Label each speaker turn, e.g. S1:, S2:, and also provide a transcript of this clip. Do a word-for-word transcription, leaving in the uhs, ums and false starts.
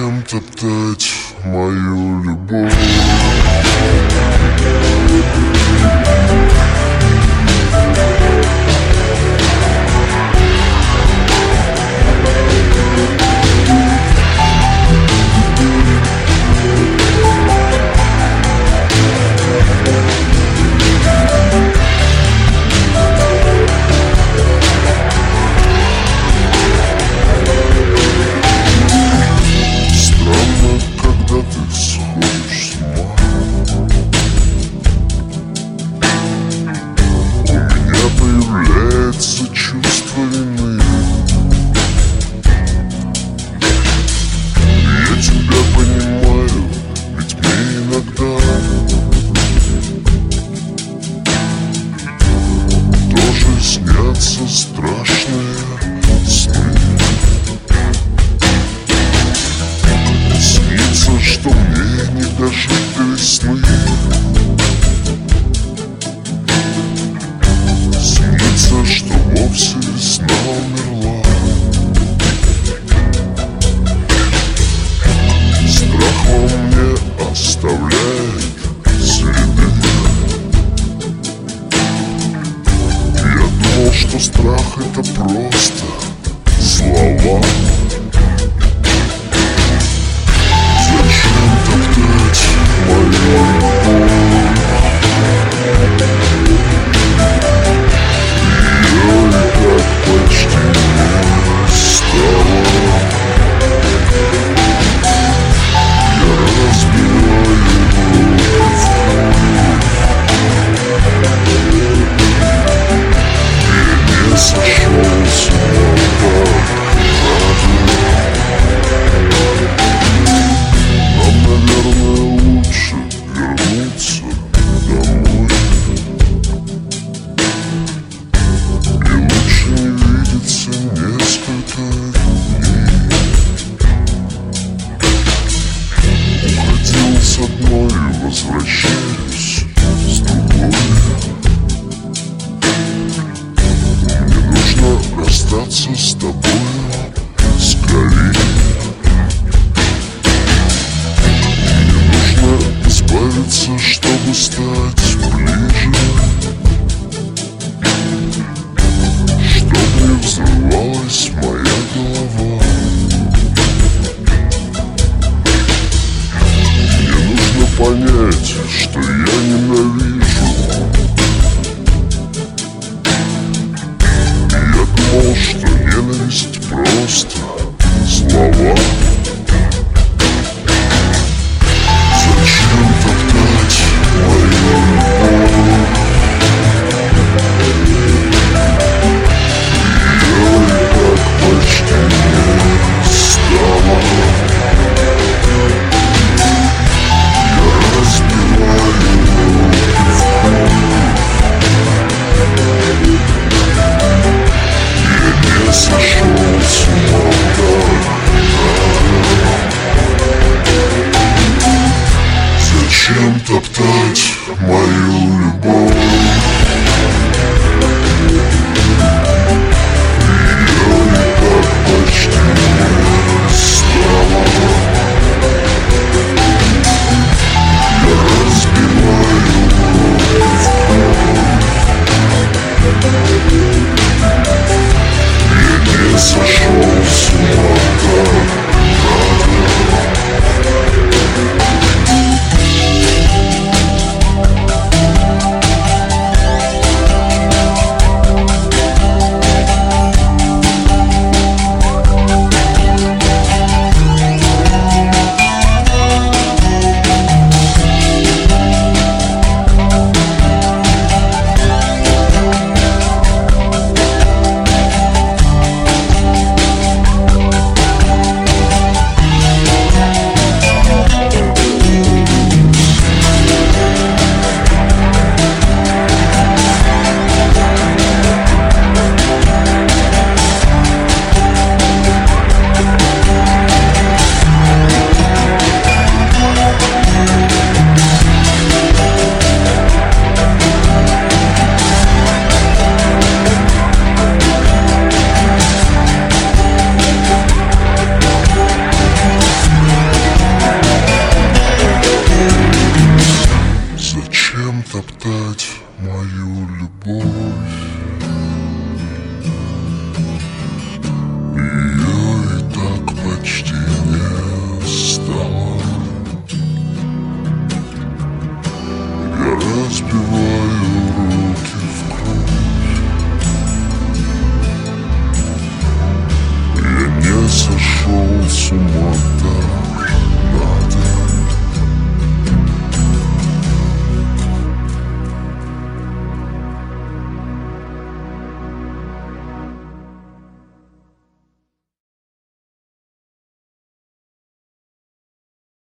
S1: Зачем топтать мою любовь? Чувство вины. Я тебя понимаю, ведь мне иногда тоже снятся страшные сны. Снится, что мне не дожить до весны. Снится, что вовсе весна умерла. Страх во мне оставляет следы. Я думал, что страх — это просто слова. Зачем топтать мою любовь? Почти не стало. Я разбиваю я не сошел с ума так. Нам, наверное, лучше вернуться домой. Несколько дней уходил с одной и возвращаюсь с другой. Мне нужно расстаться с тобой скорее. Мне нужно избавиться, чтобы стать ближе. Взрывалась моя голова. Мне нужно понять, что я ненавижу. Я думал, что ненависть просто слова.